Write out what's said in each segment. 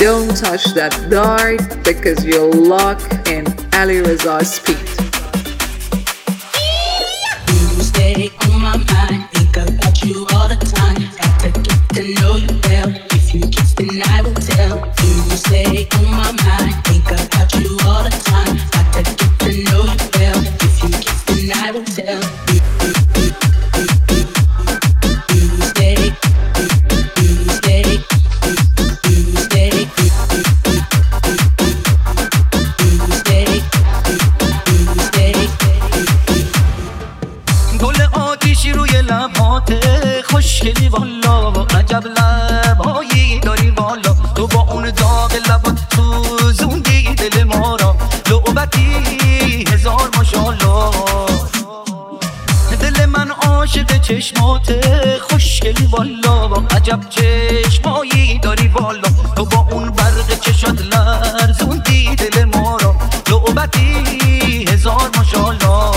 Don't touch that dart because you'll lock in Ali Reza's speed. You stay on my mind, think about you all the time. Got to get to know you well. If you kiss, then I will tell. You stay on my mind, think about you all the time. Got to get to know you well. If you kiss, then I will tell. خوشگلی والا عجب لبهایی داری والا تو با اون داغ لبات سوزوندی دل ما را لعبتی هزار ماشالله دل من عاشق چشمات خوشگلی والا عجب چشمایی داری والا تو با اون برق چشات لرزوندی دل ما را لعبتی هزار ماشالله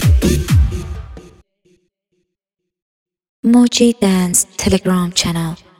Moji Dance Telegram channel.